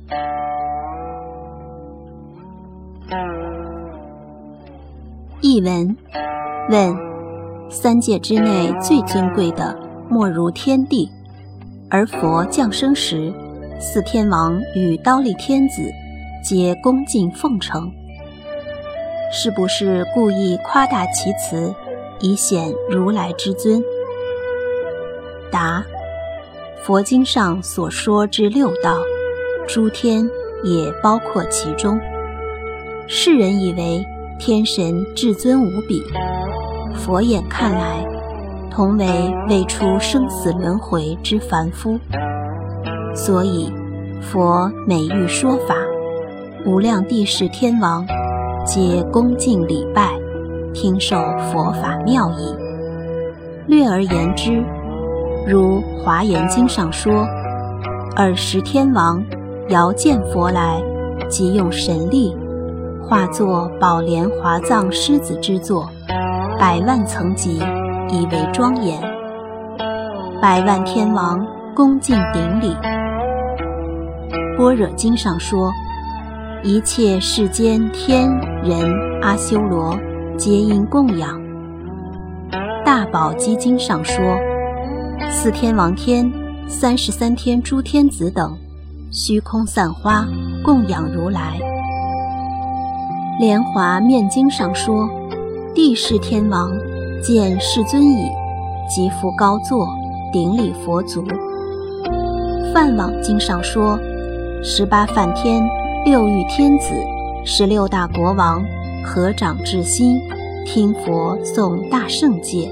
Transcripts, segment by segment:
译文：问，三界之内最尊贵的莫如天地，而佛降生时，四天王与忉利天子皆恭敬奉承，是不是故意夸大其词，以显如来之尊？答：佛经上所说之六道，诸天也包括其中。世人以为天神至尊无比，佛眼看来，同为未出生死轮回之凡夫。所以佛每欲说法，无量帝释天王皆恭敬礼拜，听受佛法妙义。略而言之，如华严经上说，尔时天王遥见佛来，即用神力化作宝莲华藏狮子之作，100万层级，以为庄严。100万天王恭敬顶礼。般若经上说，一切世间天人阿修罗皆应供养。大宝积经上说，四天王天、33天诸天子等虚空散花供养如来。莲华面经上说，帝释天王见世尊已，即复高坐顶礼佛足。梵网经上说，18梵天、6欲天子、16大国王合掌至心，听佛诵大圣戒。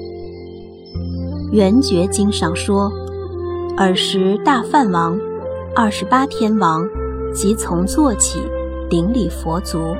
圆觉经上说，尔时大梵王、28天王即从坐起，顶礼佛足。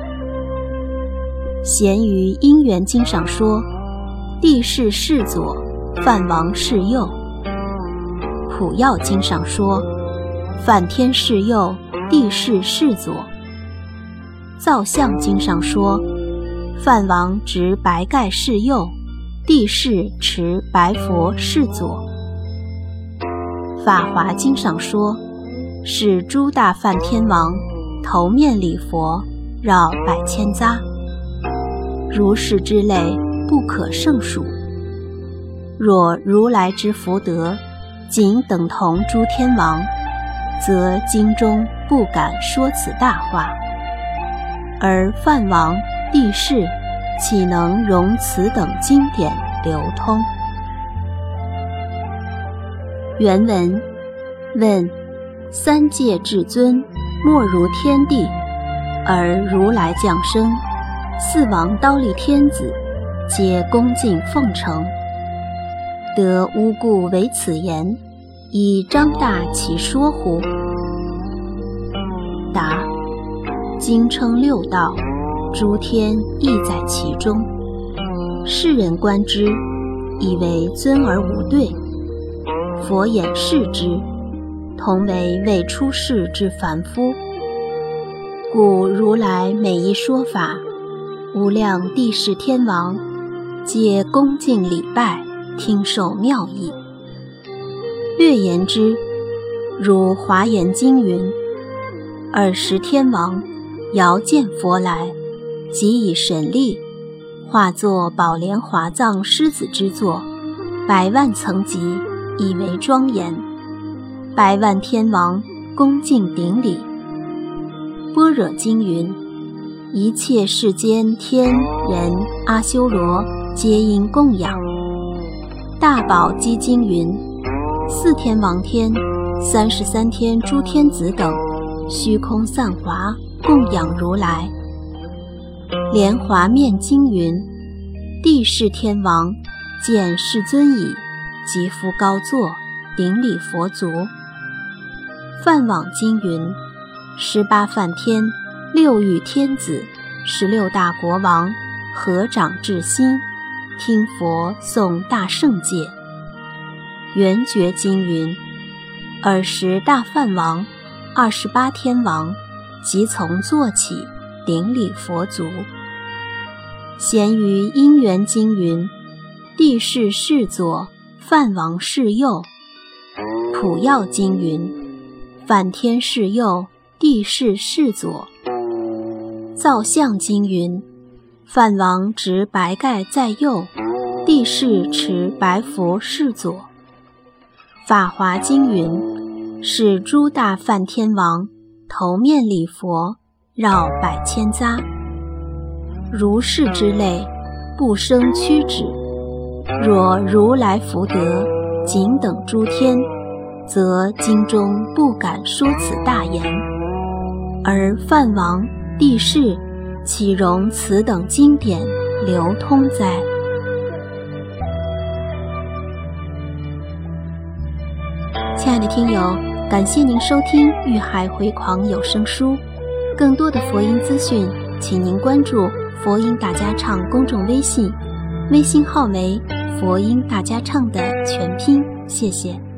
咸于因缘经上说，帝释世左，梵王世右。普药经上说，梵天世右，帝释世左。造像经上说，梵王执白盖世右，帝释持白佛世左。法华经上说，是诸大梵天王头面礼佛，绕100千匝。如是之类不可胜数。若如来之福德仅等同诸天王，则经中不敢说此大话，而梵王、帝释岂能容此等经典流通？原文：问，三界至尊莫如天地，而如来降生，四王忉利天子皆恭敬奉承，得无故为此言，以张大其说乎？答：经称六道，诸天亦在其中。世人观之，以为尊而无对。佛眼视之，同为未出世之凡夫。故如来每一说法，无量帝释天王皆恭敬礼拜，听受妙义。略言之，如华严经云，尔时天王遥见佛来，即以神力化作宝莲华藏狮子之作，100万层级，以为庄严。100万天王恭敬顶礼。般若经云，一切世间天人阿修罗皆应供养。大宝积经云，四天王天、33天诸天子等虚空散华供养如来。莲华面经云，帝释天王见世尊已，即复高坐顶礼佛足。梵网经云，18梵天、6欲天子、16大国王合掌至心，听佛诵大圣戒。圆觉经云，尔时大梵王、28天王即从坐起，顶礼佛足。咸于因缘经云，帝释世左，梵王世右。普药经云，梵天世右， 帝释世左。造像经云：梵王执白盖在右，帝释持白佛世左。法华经云：是诸大梵天王头面礼佛，绕百千匝。如是之类，不生屈指。若如来福德仅等诸天，则经中不敢说此大言。而梵王、帝释岂容此等经典流通哉？亲爱的听友，感谢您收听《玉海回狂有声书》，更多的佛音资讯，请您关注佛音大家唱公众微信，微信号为佛音大家唱的全拼，谢谢。